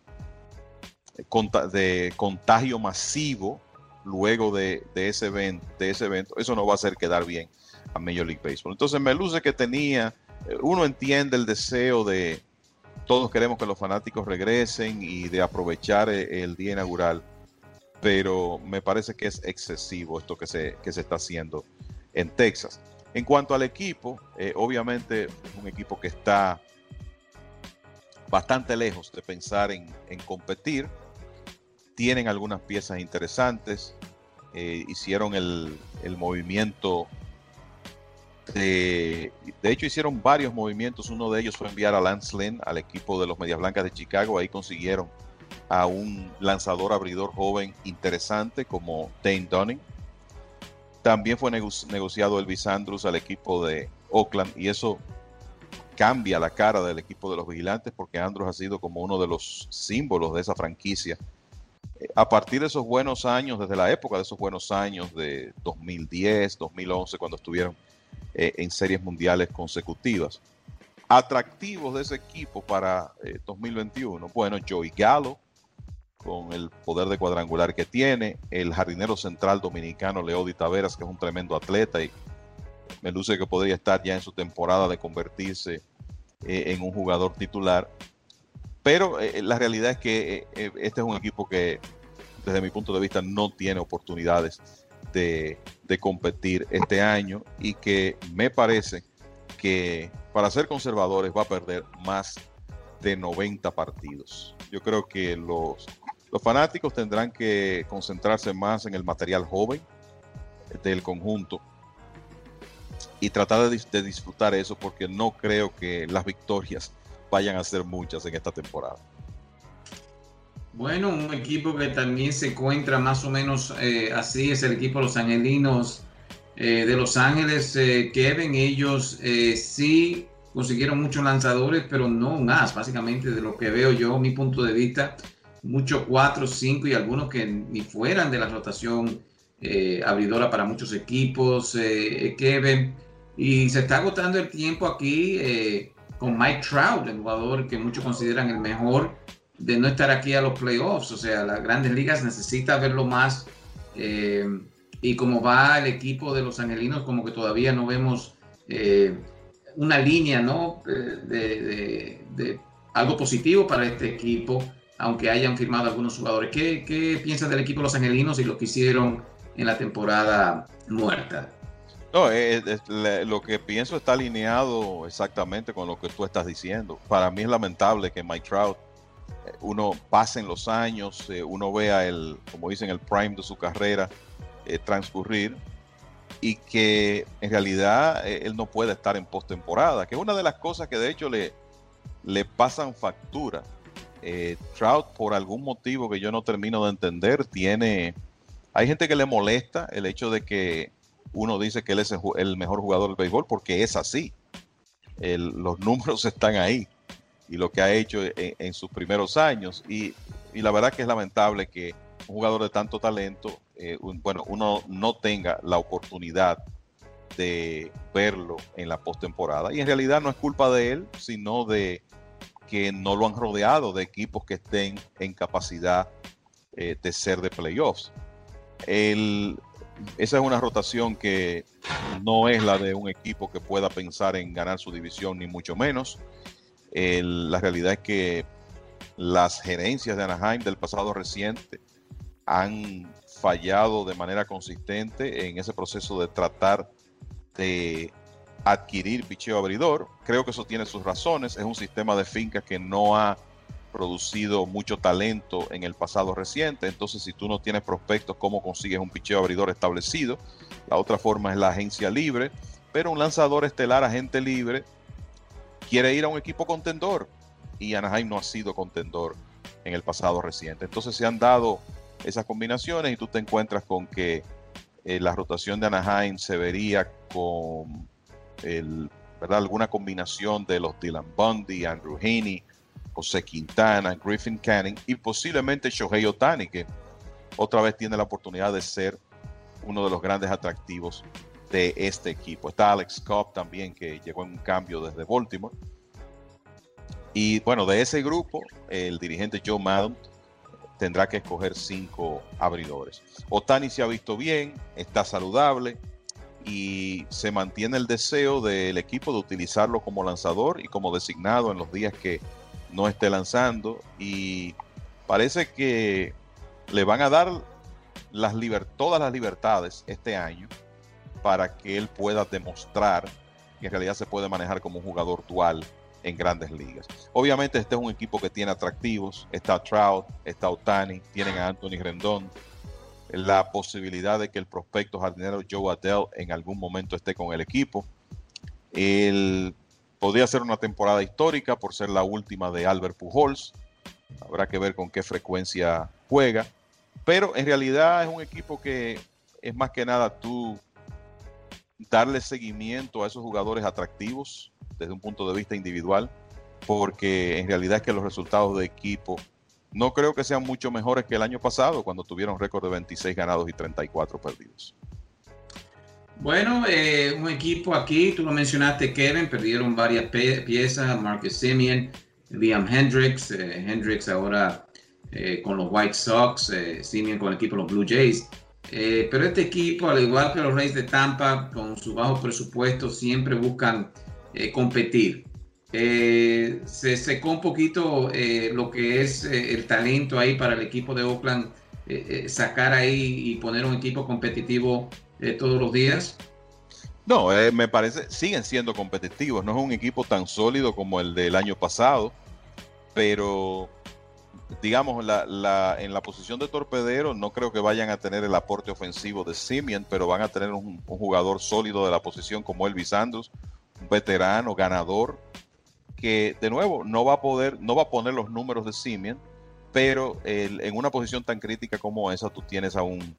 contagio masivo luego de ese evento, eso no va a hacer quedar bien a Major League Baseball. Entonces me luce que uno entiende el deseo de todos queremos que los fanáticos regresen y de aprovechar el día inaugural, pero me parece que es excesivo esto que se está haciendo en Texas. En cuanto al equipo, obviamente es un equipo que está bastante lejos de pensar en competir. Tienen algunas piezas interesantes, hicieron el movimiento, de hecho hicieron varios movimientos. Uno de ellos fue enviar a Lance Lynn al equipo de los Medias Blancas de Chicago. Ahí consiguieron a un lanzador abridor joven interesante como Dane Dunning. También fue negociado Elvis Andrus al equipo de Oakland, y eso cambia la cara del equipo de los Vigilantes, porque Andrus ha sido como uno de los símbolos de esa franquicia a partir de esos buenos años, desde la época de esos buenos años de 2010, 2011, cuando estuvieron en series mundiales consecutivas. Atractivos de ese equipo para 2021, bueno, Joey Gallo, con el poder de cuadrangular que tiene, el jardinero central dominicano Leody Taveras, que es un tremendo atleta y me luce que podría estar ya en su temporada de convertirse en un jugador titular. Pero la realidad es que este es un equipo que, desde mi punto de vista, no tiene oportunidades de competir este año, y que me parece que, para ser conservadores, va a perder más de 90 partidos. Yo creo que los fanáticos tendrán que concentrarse más en el material joven del conjunto y tratar de disfrutar eso, porque no creo que las victorias vayan a ser muchas en esta temporada. Bueno, un equipo que también se encuentra más o menos así es el equipo de los Angelinos de Los Ángeles. Kevin, ellos sí consiguieron muchos lanzadores, pero no un as, básicamente, de lo que veo yo, mi punto de vista. Muchos 4, 5 y algunos que ni fueran de la rotación abridora para muchos equipos, Kevin. Y se está agotando el tiempo aquí con Mike Trout, el jugador que muchos consideran el mejor, de no estar aquí a los playoffs. O sea, las Grandes Ligas necesita verlo más. Y como va el equipo de los Angelinos, como que todavía no vemos una línea, ¿no? de algo positivo para este equipo, aunque hayan firmado algunos jugadores. ¿Qué piensas del equipo de los Angelinos y lo que hicieron en la temporada muerta? No, lo que pienso está alineado exactamente con lo que tú estás diciendo. Para mí es lamentable que Mike Trout, uno pasen los años, uno vea como dicen, el prime de su carrera transcurrir, y que en realidad él no puede estar en postemporada, que es una de las cosas que de hecho le pasan factura. Trout, por algún motivo que yo no termino de entender, hay gente que le molesta el hecho de que uno dice que él es el mejor jugador del béisbol, porque es así. Los números están ahí, y lo que ha hecho en sus primeros años, y la verdad que es lamentable que un jugador de tanto talento, uno no tenga la oportunidad de verlo en la postemporada. Y en realidad no es culpa de él, sino de que no lo han rodeado de equipos que estén en capacidad de ser de playoffs. Esa es una rotación que no es la de un equipo que pueda pensar en ganar su división, ni mucho menos. La realidad es que las gerencias de Anaheim del pasado reciente han fallado de manera consistente en ese proceso de tratar de adquirir picheo abridor. Creo que eso tiene sus razones. Es un sistema de fincas que no ha producido mucho talento en el pasado reciente. Entonces, si tú no tienes prospectos, ¿cómo consigues un picheo abridor establecido? La otra forma es la agencia libre, pero un lanzador estelar, agente libre, quiere ir a un equipo contendor, y Anaheim no ha sido contendor en el pasado reciente. Entonces se han dado esas combinaciones, y tú te encuentras con que la rotación de Anaheim se vería con alguna combinación de los Dylan Bundy, Andrew Heaney, José Quintana, Griffin Canning y posiblemente Shohei Ohtani, que otra vez tiene la oportunidad de ser uno de los grandes atractivos de este equipo. Está Alex Cobb también, que llegó en un cambio desde Baltimore. Y bueno, de ese grupo, el dirigente Joe Maddon tendrá que escoger 5 abridores. Ohtani se ha visto bien, está saludable y se mantiene el deseo del equipo de utilizarlo como lanzador y como designado en los días que no esté lanzando. Y parece que le van a dar todas las libertades este año para que él pueda demostrar que en realidad se puede manejar como un jugador dual en Grandes Ligas. Obviamente este es un equipo que tiene atractivos, está Trout, está Ohtani, tienen a Anthony Rendón, la posibilidad de que el prospecto jardinero Joe Adell en algún momento esté con el equipo. Podría ser una temporada histórica por ser la última de Albert Pujols, habrá que ver con qué frecuencia juega, pero en realidad es un equipo que es más que nada tú darle seguimiento a esos jugadores atractivos desde un punto de vista individual, porque en realidad es que los resultados de equipo no creo que sean mucho mejores que el año pasado, cuando tuvieron récord de 26 ganados y 34 perdidos. Bueno, un equipo aquí, tú lo mencionaste, Kevin, perdieron varias piezas, Marcus Semien, Liam Hendricks, Hendricks ahora con los White Sox, Semien con el equipo de los Blue Jays. Pero este equipo, al igual que los Rays de Tampa, con su bajo presupuesto, siempre buscan competir. Se secó un poquito lo que es el talento ahí para el equipo de Oakland, sacar ahí y poner un equipo competitivo todos los días. No, me parece, siguen siendo competitivos. No es un equipo tan sólido como el del año pasado, pero digamos, en la posición de torpedero no creo que vayan a tener el aporte ofensivo de Semien, pero van a tener un jugador sólido de la posición como Elvis Andrus, un veterano, ganador, que de nuevo no va a poner los números de Semien, pero en una posición tan crítica como esa tú tienes a un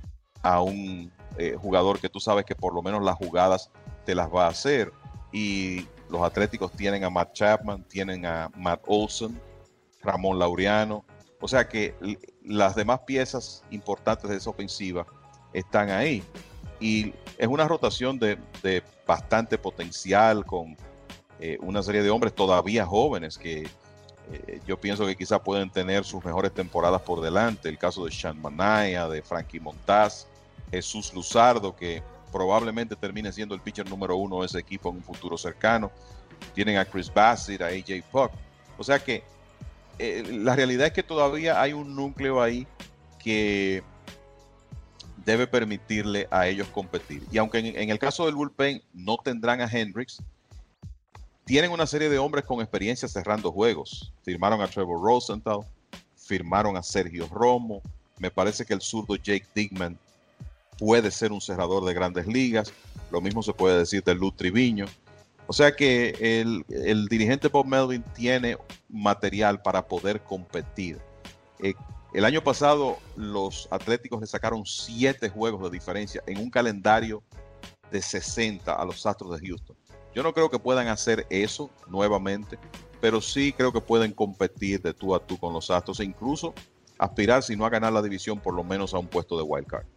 jugador que tú sabes que por lo menos las jugadas te las va a hacer. Y los Atléticos tienen a Matt Chapman, tienen a Matt Olson, Ramón Laureano, o sea que las demás piezas importantes de esa ofensiva están ahí, y es una rotación de bastante potencial con una serie de hombres todavía jóvenes que yo pienso que quizás pueden tener sus mejores temporadas por delante. El caso de Sean Manaea, de Frankie Montas, Jesús Luzardo, que probablemente termine siendo el pitcher número 1 de ese equipo en un futuro cercano. Tienen a Chris Bassett, a AJ Puk, o sea que la realidad es que todavía hay un núcleo ahí que debe permitirle a ellos competir. Y aunque en el caso del bullpen no tendrán a Hendricks, tienen una serie de hombres con experiencia cerrando juegos. Firmaron a Trevor Rosenthal, firmaron a Sergio Romo. Me parece que el zurdo Jake Dickman puede ser un cerrador de Grandes Ligas. Lo mismo se puede decir de Lou Triviño. O sea que el dirigente Bob Melvin tiene material para poder competir. El año pasado los Atléticos le sacaron 7 juegos de diferencia en un calendario de 60 a los Astros de Houston. Yo no creo que puedan hacer eso nuevamente, pero sí creo que pueden competir de tú a tú con los Astros e incluso aspirar, si no a ganar la división, por lo menos a un puesto de wild card.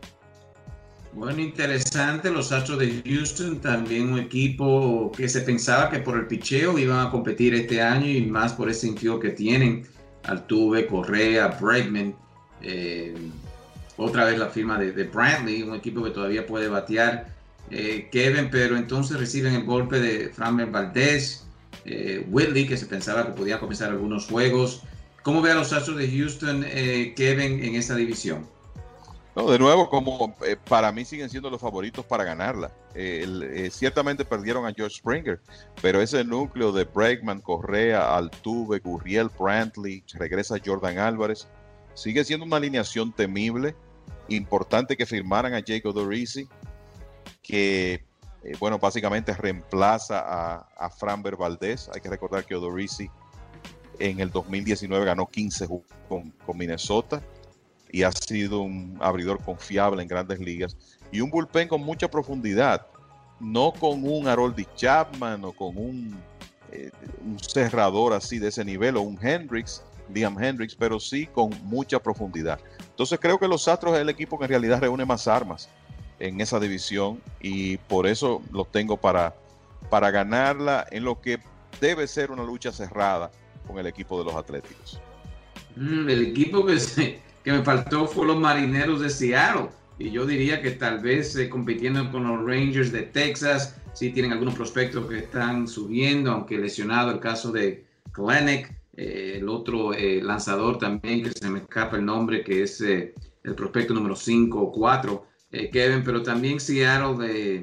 Bueno, interesante, los Astros de Houston, también un equipo que se pensaba que por el picheo iban a competir este año y más por ese infield que tienen, Altuve, Correa, Bregman, otra vez la firma de Brantley, un equipo que todavía puede batear, Kevin, pero entonces reciben el golpe de Framber Valdez, Whitley, que se pensaba que podía comenzar algunos juegos. ¿Cómo ve a los Astros de Houston, Kevin, en esa división? No, de nuevo, como para mí siguen siendo los favoritos para ganarla. Ciertamente perdieron a George Springer, pero ese núcleo de Bregman, Correa, Altuve, Gurriel, Brantley, regresa Jordan Álvarez, sigue siendo una alineación temible. Importante que firmaran a Jake Odorizzi, que bueno, básicamente reemplaza a Framber Valdez. Hay que recordar que Odorizzi en el 2019 ganó 15 con Minnesota y ha sido un abridor confiable en Grandes Ligas, y un bullpen con mucha profundidad, no con un Aroldis Chapman o con un un cerrador así de ese nivel, o un Liam Hendricks, pero sí con mucha profundidad. Entonces creo que los Astros es el equipo que en realidad reúne más armas en esa división, y por eso los tengo para ganarla en lo que debe ser una lucha cerrada con el equipo de los Atléticos. El equipo que me faltó fue los Marineros de Seattle, y yo diría que tal vez compitiendo con los Rangers de Texas, sí tienen algunos prospectos que están subiendo, aunque lesionado el caso de Kelenic, el otro lanzador también, que se me escapa el nombre, que es el prospecto número 5 o 4, Kevin, pero también Seattle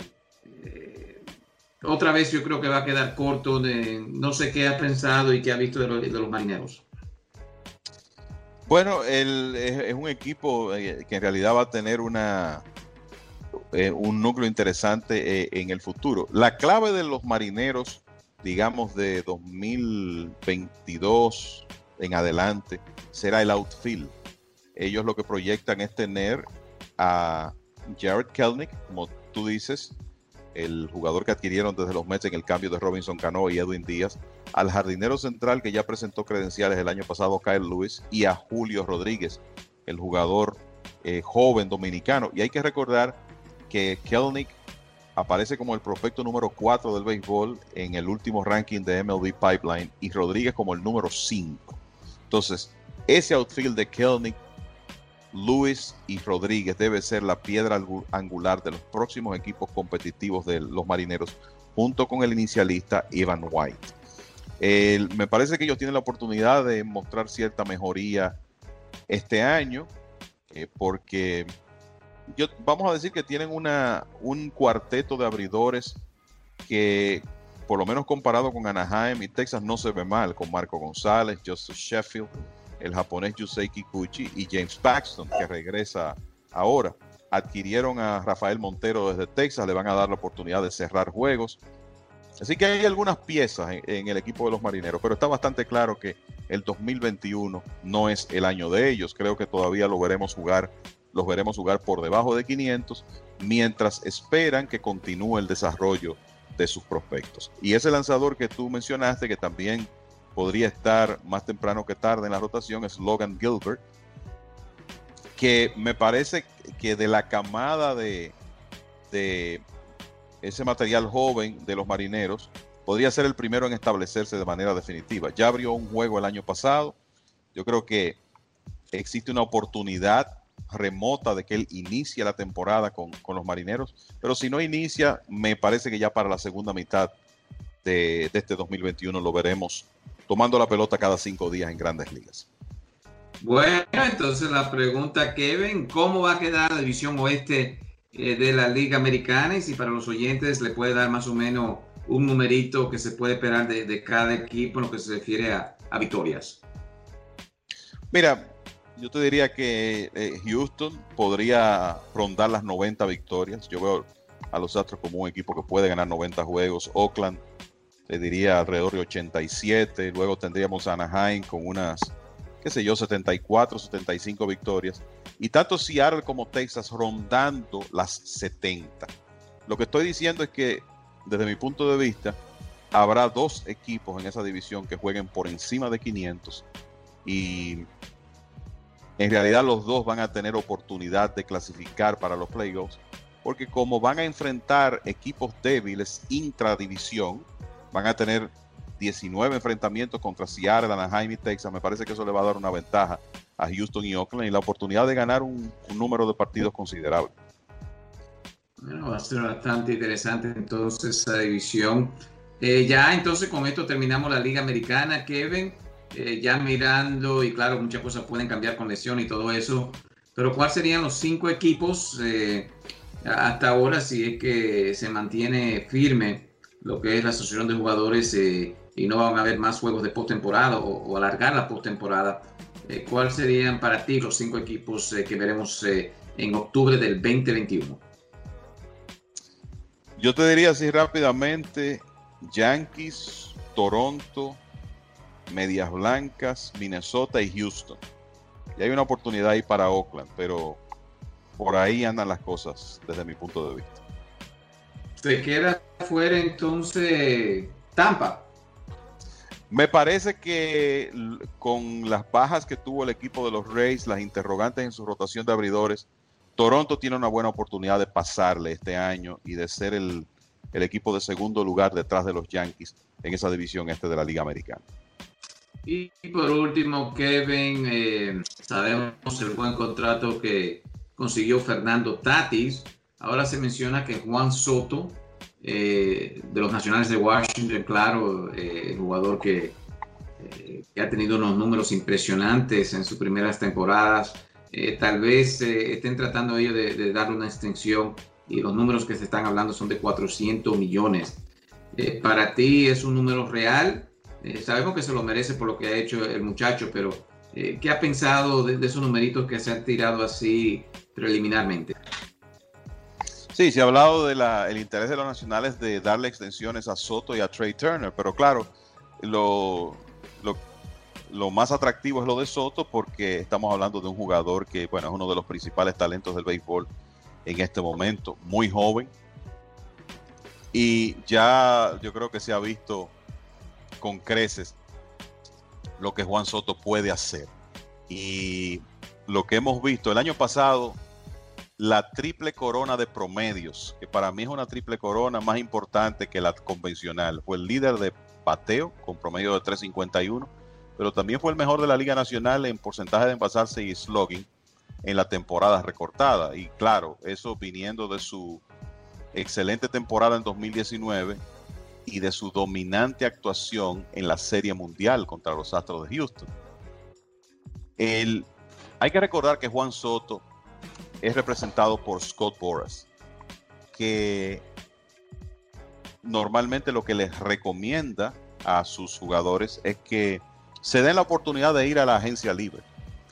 otra vez yo creo que va a quedar corto. No sé qué ha pensado y qué ha visto de los Marineros. Bueno, es un equipo que en realidad va a tener un núcleo interesante en el futuro. La clave de los Marineros, digamos de 2022 en adelante, será el outfield. Ellos lo que proyectan es tener a Jarred Kelenic, como tú dices, el jugador que adquirieron desde los Mets en el cambio de Robinson Cano y Edwin Díaz, al jardinero central que ya presentó credenciales el año pasado, Kyle Lewis, y a Julio Rodríguez, el jugador joven dominicano. Y hay que recordar que Kelenic aparece como el prospecto número 4 del béisbol en el último ranking de MLB Pipeline, y Rodríguez como el número 5. Entonces, ese outfield de Kelenic, Lewis y Rodríguez debe ser la piedra angular de los próximos equipos competitivos de los Marineros, junto con el inicialista Evan White. Me parece que ellos tienen la oportunidad de mostrar cierta mejoría este año, porque vamos a decir que tienen un cuarteto de abridores que, por lo menos comparado con Anaheim y Texas, no se ve mal, con Marco González, Joseph Sheffield, el japonés Yusei Kikuchi y James Paxton, que regresa ahora. Adquirieron a Rafael Montero desde Texas, le van a dar la oportunidad de cerrar juegos. Así que hay algunas piezas en el equipo de los Marineros, pero está bastante claro que el 2021 no es el año de ellos. Creo que todavía los veremos jugar por debajo de 500, mientras esperan que continúe el desarrollo de sus prospectos. Y ese lanzador que tú mencionaste, que también podría estar más temprano que tarde en la rotación, es Logan Gilbert, que me parece que de la camada de ese material joven de los Marineros, podría ser el primero en establecerse de manera definitiva. Ya abrió un juego el año pasado. Yo creo que existe una oportunidad remota de que él inicie la temporada con los Marineros, pero si no inicia, me parece que ya para la segunda mitad de este 2021 lo veremos tomando la pelota cada 5 días en Grandes Ligas. Bueno, entonces la pregunta, Kevin, ¿cómo va a quedar la división oeste de la Liga Americana? Y si para los oyentes le puede dar más o menos un numerito que se puede esperar de cada equipo en lo que se refiere a victorias. Mira, yo te diría que Houston podría rondar las 90 victorias. Yo veo a los Astros como un equipo que puede ganar 90 juegos. Oakland, le diría alrededor de 87. Luego tendríamos a Anaheim con unas, 74, 75 victorias. Y tanto Seattle como Texas rondando las 70. Lo que estoy diciendo es que, desde mi punto de vista, habrá 2 equipos en esa división que jueguen por encima de 500. Y en realidad los 2 van a tener oportunidad de clasificar para los playoffs, porque como van a enfrentar equipos débiles intradivisión, van a tener 19 enfrentamientos contra Seattle, Anaheim y Texas. Me parece que eso le va a dar una ventaja a Houston y Oakland y la oportunidad de ganar un número de partidos considerable. Bueno, va a ser bastante interesante entonces esa división. Ya entonces con esto terminamos la Liga Americana, Kevin. Ya mirando, y claro, muchas cosas pueden cambiar con lesión y todo eso, pero ¿cuáles serían los 5 equipos hasta ahora, si es que se mantiene firme lo que es la asociación de jugadores y no van a haber más juegos de postemporada o alargar la postemporada? ¿Cuáles serían para ti los 5 equipos que veremos en octubre del 2021? Yo te diría así rápidamente: Yankees, Toronto, Medias Blancas, Minnesota y Houston. Y hay una oportunidad ahí para Oakland, pero por ahí andan las cosas desde mi punto de vista. Se queda fuera entonces Tampa. Me parece que con las bajas que tuvo el equipo de los Rays, las interrogantes en su rotación de abridores, Toronto tiene una buena oportunidad de pasarle este año y de ser el equipo de segundo lugar detrás de los Yankees en esa división de la Liga Americana. Y por último, Kevin, sabemos el buen contrato que consiguió Fernando Tatis. Ahora se menciona que Juan Soto, de los Nacionales de Washington, claro, jugador que ha tenido unos números impresionantes en sus primeras temporadas, tal vez estén tratando ellos de darle una extensión, y los números que se están hablando son de 400 millones. ¿Para ti es un número real? Sabemos que se lo merece por lo que ha hecho el muchacho, pero ¿qué ha pensado de esos numeritos que se han tirado así preliminarmente? Sí, se ha hablado del interés de los Nacionales de darle extensiones a Soto y a Trey Turner, pero claro, lo más atractivo es lo de Soto, porque estamos hablando de un jugador que, bueno, es uno de los principales talentos del béisbol en este momento, muy joven, y ya yo creo que se ha visto con creces lo que Juan Soto puede hacer. Y lo que hemos visto el año pasado, la triple corona de promedios, que para mí es una triple corona más importante que la convencional. Fue el líder de bateo con promedio de 3.51, pero también fue el mejor de la Liga Nacional en porcentaje de envasarse y slugging en la temporada recortada. Y claro, eso viniendo de su excelente temporada en 2019 y de su dominante actuación en la Serie Mundial contra los Astros de Houston. Hay que recordar que Juan Soto es representado por Scott Boras, que normalmente lo que les recomienda a sus jugadores es que se den la oportunidad de ir a la agencia libre.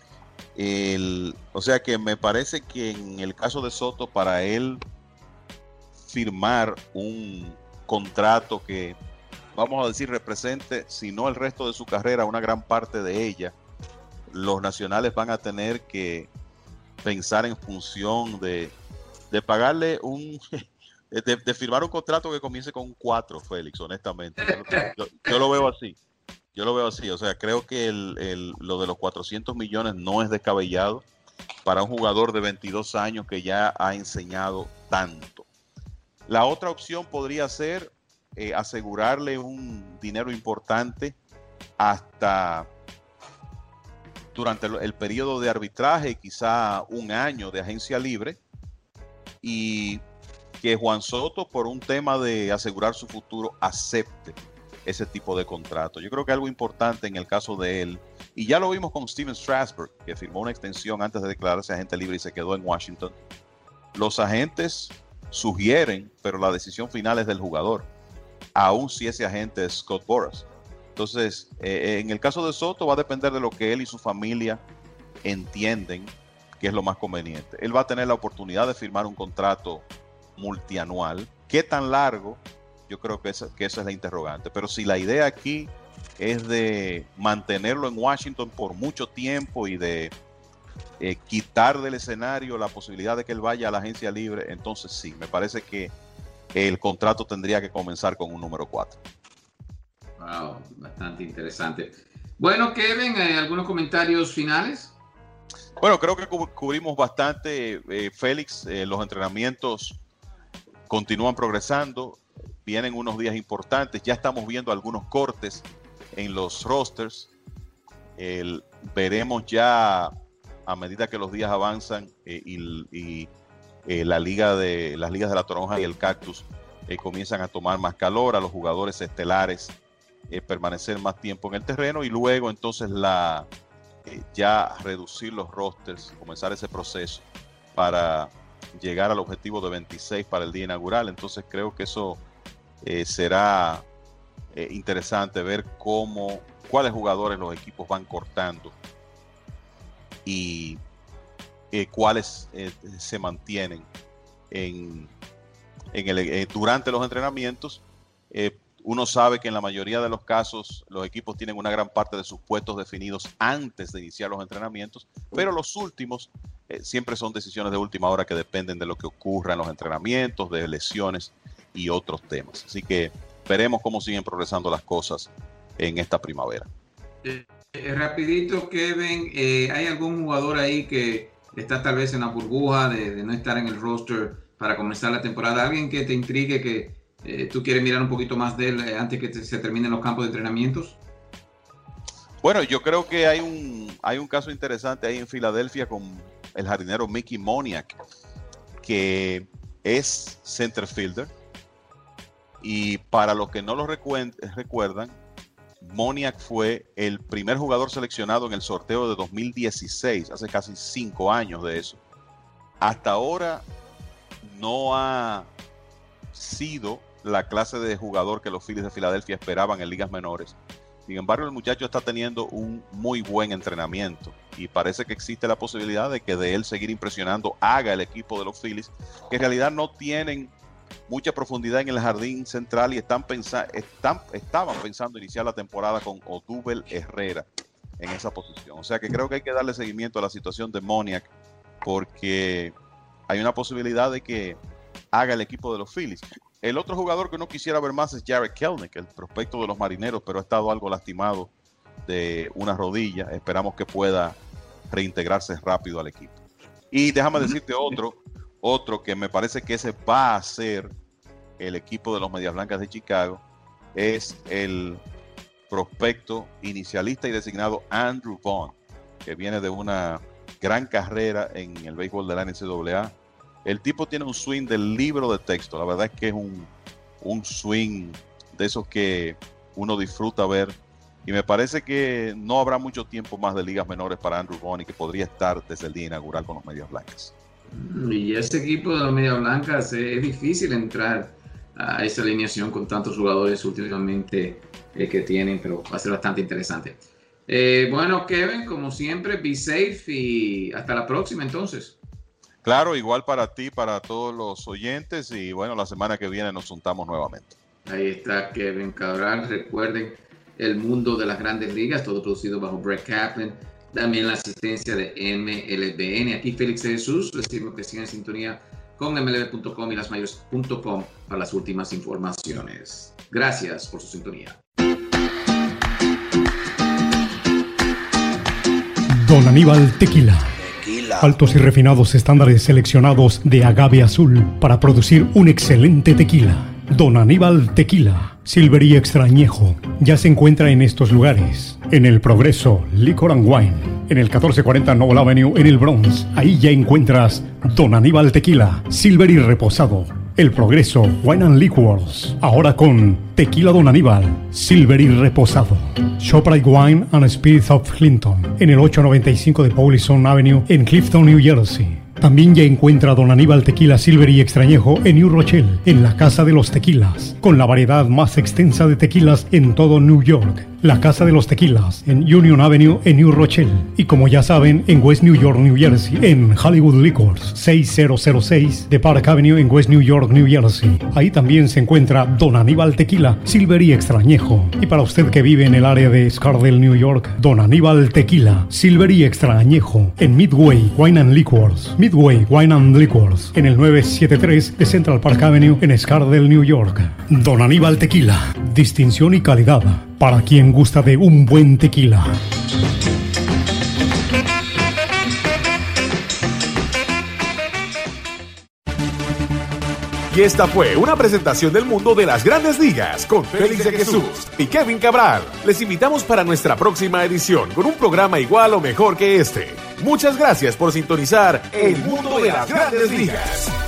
O sea que me parece que en el caso de Soto, para él firmar un contrato que, vamos a decir, represente, si no el resto de su carrera, una gran parte de ella, los Nacionales van a tener que pensar en función de pagarle de firmar un contrato que comience con un 4, Félix, honestamente. Yo lo veo así. Yo lo veo así. O sea, creo que lo de los 400 millones no es descabellado para un jugador de 22 años que ya ha enseñado tanto. La otra opción podría ser asegurarle un dinero importante hasta durante el periodo de arbitraje, quizá un año de agencia libre, y que Juan Soto, por un tema de asegurar su futuro, acepte ese tipo de contrato. Yo creo que algo importante en el caso de él, y ya lo vimos con Steven Strasburg, que firmó una extensión antes de declararse agente libre y se quedó en Washington. Los agentes sugieren, pero la decisión final es del jugador, aun si ese agente es Scott Boras. Entonces, en el caso de Soto va a depender de lo que él y su familia entienden que es lo más conveniente. Él va a tener la oportunidad de firmar un contrato multianual. ¿Qué tan largo? Yo creo que esa es la interrogante. Pero si la idea aquí es de mantenerlo en Washington por mucho tiempo y de quitar del escenario la posibilidad de que él vaya a la agencia libre, entonces sí, me parece que el contrato tendría que comenzar con un número 4. Wow, bastante interesante. Bueno, Kevin, ¿algunos comentarios finales? Bueno, creo que cubrimos bastante, Félix. Los entrenamientos continúan progresando, vienen unos días importantes, ya estamos viendo algunos cortes en los rosters. Veremos ya a medida que los días avanzan y las ligas de la toronja y el cactus comienzan a tomar más calor, a los jugadores estelares permanecer más tiempo en el terreno, y luego entonces ya reducir los rosters, comenzar ese proceso para llegar al objetivo de 26 para el día inaugural. Entonces creo que eso será interesante ver cuáles jugadores los equipos van cortando y cuáles se mantienen durante los entrenamientos. Uno sabe que en la mayoría de los casos los equipos tienen una gran parte de sus puestos definidos antes de iniciar los entrenamientos, pero los últimos siempre son decisiones de última hora que dependen de lo que ocurra en los entrenamientos, de lesiones y otros temas. Así que veremos cómo siguen progresando las cosas en esta primavera. Rapidito, Kevin, ¿hay algún jugador ahí que está tal vez en la burbuja de no estar en el roster para comenzar la temporada? ¿Alguien que te intrigue, que tú quieres mirar un poquito más de él antes que se terminen los campos de entrenamientos? Bueno, yo creo que hay un caso interesante ahí en Filadelfia con el jardinero Mickey Moniak, que es center fielder. Y para los que no lo recuerdan, Moniak fue el primer jugador seleccionado en el sorteo de 2016, hace casi 5 años de eso. Hasta ahora no ha sido la clase de jugador que los Phillies de Filadelfia esperaban en ligas menores. Sin embargo, el muchacho está teniendo un muy buen entrenamiento y parece que existe la posibilidad de que de él seguir impresionando haga el equipo de los Phillies, que en realidad no tienen mucha profundidad en el jardín central y estaban pensando iniciar la temporada con Odubel Herrera en esa posición. O sea que creo que hay que darle seguimiento a la situación de Moniak, porque hay una posibilidad de que haga el equipo de los Phillies. El otro jugador que uno quisiera ver más es Jarred Kelenic, el prospecto de los Marineros, pero ha estado algo lastimado de una rodilla. Esperamos que pueda reintegrarse rápido al equipo. Y déjame decirte otro que me parece que ese va a ser el equipo de los Medias Blancas de Chicago, es el prospecto inicialista y designado Andrew Vaughn, que viene de una gran carrera en el béisbol de la NCAA. El tipo tiene un swing del libro de texto. La verdad es que es un swing de esos que uno disfruta ver. Y me parece que no habrá mucho tiempo más de ligas menores para Andrew Vaughn y que podría estar desde el día inaugural con los Medias Blancas. Y ese equipo de los Medias Blancas es difícil entrar a esa alineación con tantos jugadores últimamente que tienen, pero va a ser bastante interesante. Bueno, Kevin, como siempre, be safe y hasta la próxima entonces. Claro, igual para ti, para todos los oyentes, y bueno, la semana que viene nos juntamos nuevamente. Ahí está Kevin Cabral. Recuerden, el mundo de las grandes ligas, todo producido bajo Brett Kaplan. También la asistencia de MLBN. Aquí Félix de Jesús. Les digo que sigan en sintonía con mlb.com y lasmayores.com para las últimas informaciones. Gracias por su sintonía. Don Aníbal Tequila. Altos y refinados estándares seleccionados de agave azul para producir un excelente tequila. Don Aníbal Tequila, Silver y Extra Añejo, ya se encuentra en estos lugares. En El Progreso, Liquor and Wine. En el 1440 Noble Avenue, en el Bronx. Ahí ya encuentras Don Aníbal Tequila, Silver y Reposado. El Progreso, Wine and Liquors. Ahora con Tequila Don Aníbal, Silver y Reposado. ShopRite Wine and Spirits of Clinton. En el 895 de Paulison Avenue, en Clifton, New Jersey. También ya encuentra Don Aníbal Tequila Silver y Extrañejo en New Rochelle, en la Casa de los Tequilas, con la variedad más extensa de tequilas en todo New York. La Casa de los Tequilas en Union Avenue en New Rochelle. Y como ya saben, en West New York, New Jersey, en Hollywood Liquors, 6006 de Park Avenue en West New York, New Jersey. Ahí también se encuentra Don Aníbal Tequila Silver y Extrañejo. Y para usted que vive en el área de Scardale, New York, Don Aníbal Tequila Silver y Extrañejo en Midway Wine and Liquors. Midway Wine and Liquors en el 973 de Central Park Avenue en Scardale, New York. Don Aníbal Tequila, distinción y calidad para quien gusta de un buen tequila. Y esta fue una presentación del mundo de las grandes ligas con Félix de Jesús y Kevin Cabral. Les invitamos para nuestra próxima edición con un programa igual o mejor que este. Muchas gracias por sintonizar El Mundo de las Grandes Ligas.